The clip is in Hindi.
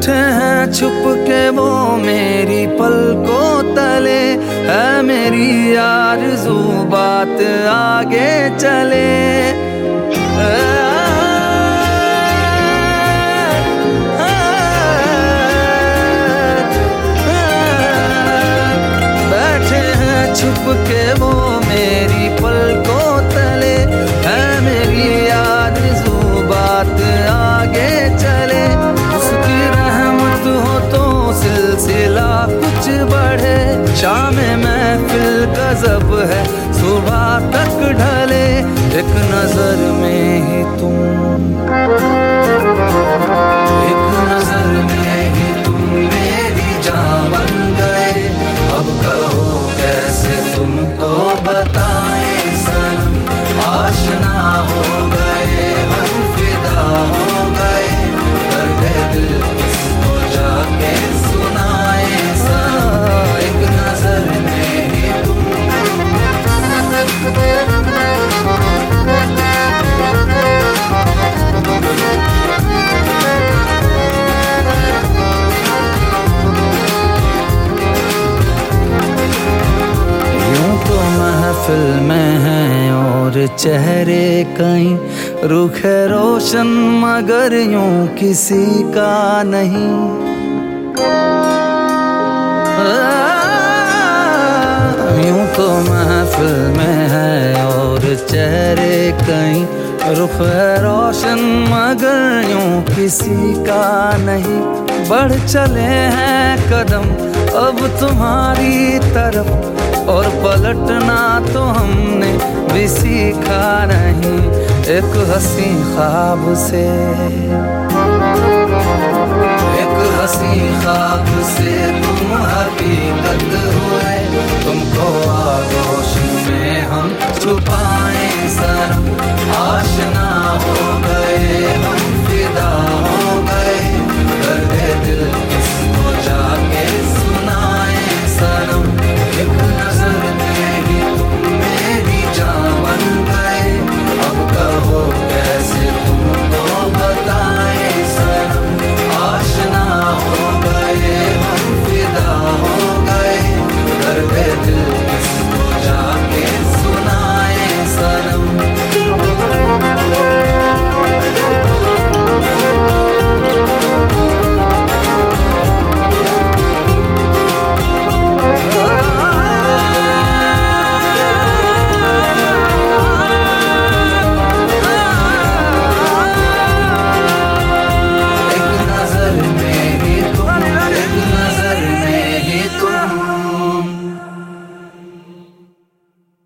बैठे हैं छुप के वो मेरी पलकों तले, है मेरी आरज़ू बात आगे चले। बैठे हैं छुप के वो मेरी पलकों तले, है मेरी आरज़ू बात आगे चले। उसकी रहमत हो तो सिलसिला कुछ बढ़े, शाम महफिल गज़ब है सुबह तक ढले। एक नजर में ही तुम, एक नजर में ही तुम मेरी जान बन गए। अब कहो कैसे तुमको बताएं सनम, आशना हो गए हम फिदा हो गए। दर्द दिल किसको जाके सुनाए सनम, एक नजर में ही तुम। महफिल में हैं और चेहरे कहीं, रुख है रोशन मगर यूं किसी का नहीं। यूं तो महफिल में है और चेहरे कहीं, रुख है रोशन मगर यूं किसी का नहीं। बढ़ चले हैं कदम अब तुम्हारी तरफ, और पलटना तो हमने भी सीखा नहीं। एक हंसी ख्वाब से, एक हंसी ख्वाब से तुम हकीकत हुए।